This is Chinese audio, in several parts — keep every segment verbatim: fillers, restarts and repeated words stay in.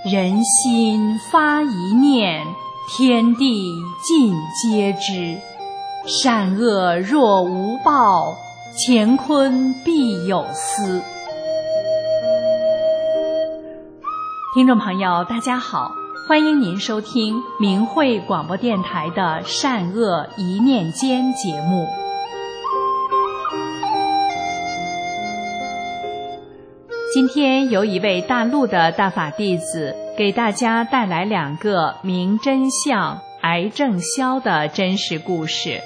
人心发一念，天地尽皆知。善恶若无报，乾坤必有私。听众朋友大家好，欢迎您收听明慧广播电台的善恶一念间节目。今天由一位大陆的大法弟子给大家带来两个明真相、癌症消的真实故事。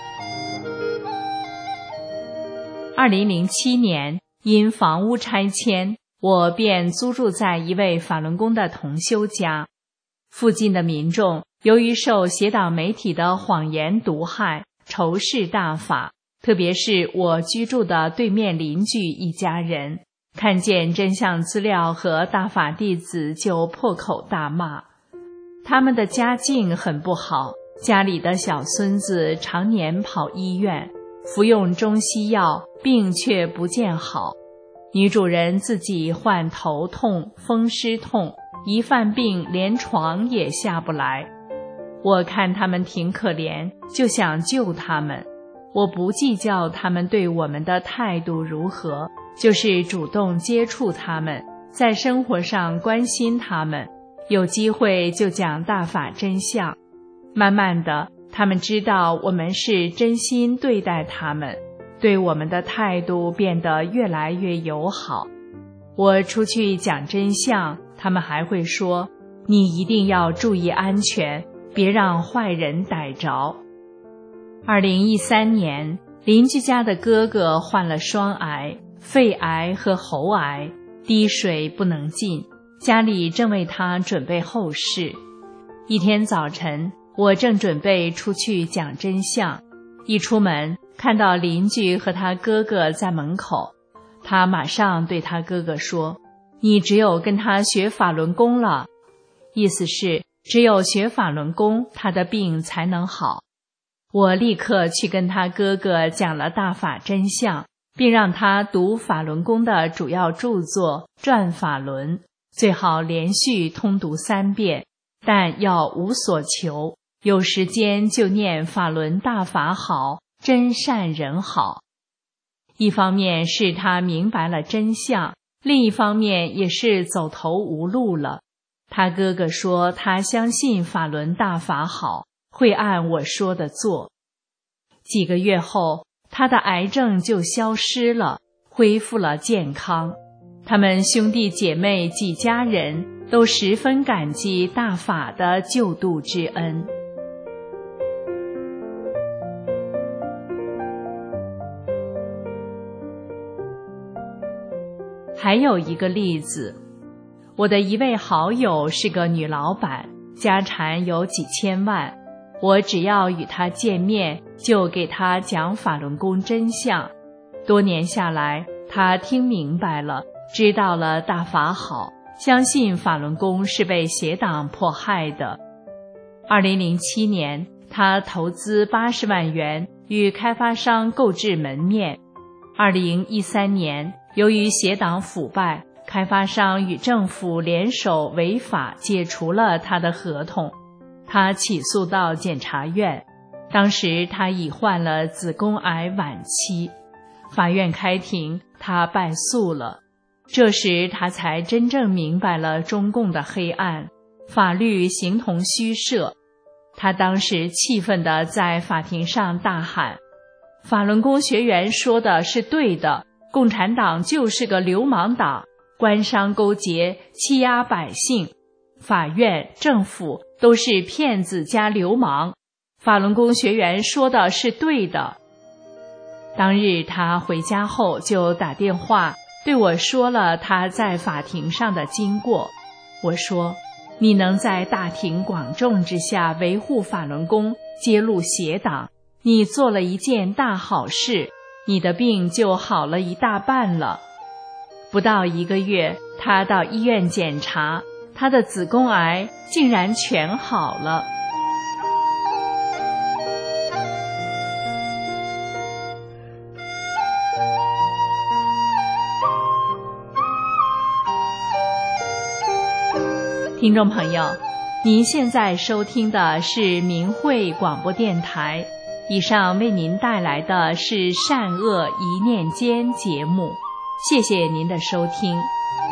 二零零七年，因房屋拆迁，我便租住在一位法轮功的同修家。附近的民众由于受邪党媒体的谎言毒害，仇视大法，特别是我居住的对面邻居一家人，看见真相资料和大法弟子就破口大骂。他们的家境很不好，家里的小孙子常年跑医院，服用中西药，病却不见好。女主人自己患头痛、风湿痛，一犯病连床也下不来。我看他们挺可怜，就想救他们。我不计较他们对我们的态度如何，就是主动接触他们，在生活上关心他们，有机会就讲大法真相。慢慢的，他们知道我们是真心对待他们，对我们的态度变得越来越友好。我出去讲真相，他们还会说，你一定要注意安全，别让坏人逮着。二零一三年，邻居家的哥哥患了双癌，肺癌和喉癌，滴水不能进，家里正为他准备后事。一天早晨，我正准备出去讲真相，一出门看到邻居和他哥哥在门口，他马上对他哥哥说，你只有跟他学法轮功了，意思是只有学法轮功，他的病才能好。我立刻去跟他哥哥讲了大法真相，并让他读法轮功的主要著作《转法轮》，最好连续通读三遍，但要无所求，有时间就念法轮大法好，真善人好。一方面是他明白了真相，另一方面也是走投无路了。他哥哥说他相信法轮大法好，会按我说的做。几个月后，他的癌症就消失了，恢复了健康。他们兄弟姐妹几家人都十分感激大法的救度之恩。还有一个例子，我的一位好友是个女老板，家产有几千万，我只要与她见面，就给她讲法轮功真相。多年下来，她听明白了，知道了大法好，相信法轮功是被邪党迫害的。二零零七年，她投资八十万元与开发商购置门面。二零一三年，由于邪党腐败，开发商与政府联手违法解除了他的合同。他起诉到检察院，当时他已患了子宫癌晚期，法院开庭，他败诉了。这时他才真正明白了中共的黑暗，法律形同虚设。他当时气愤地在法庭上大喊，法轮功学员说的是对的，共产党就是个流氓党，官商勾结，欺压百姓，法院、政府都是骗子加流氓，法轮功学员说的是对的。当日他回家后就打电话对我说了他在法庭上的经过。我说，你能在大庭广众之下维护法轮功，揭露邪党，你做了一件大好事，你的病就好了一大半了。不到一个月，他到医院检查，他的子宫癌竟然全好了。 听众朋友，您现在收听的是明慧广播电台，以上为您带来的是善恶一念间节目，谢谢您的收听。